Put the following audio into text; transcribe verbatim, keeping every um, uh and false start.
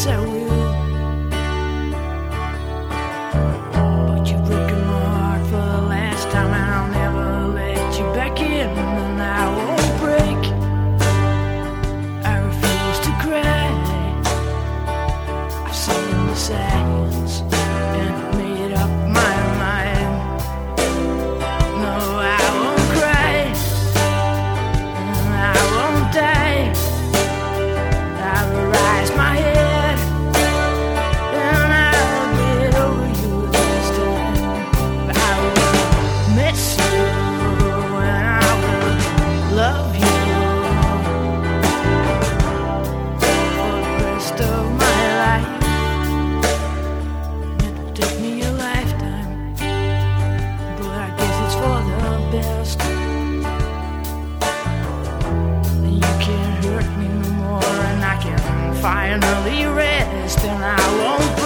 yes I will. But you've broken my heart for the last time, and I'll never let you back in, and I won't break. I refuse to cry. I've seen the signs and I've made up my mind. No, I won't cry, and I won't die. I will rise my head, and I'll get over you this time. But I will miss you, and I will love you for the rest of my life. It'll take me a lifetime, but I guess it's for the best. You can't hurt me no more, and I can finally rest, and I won't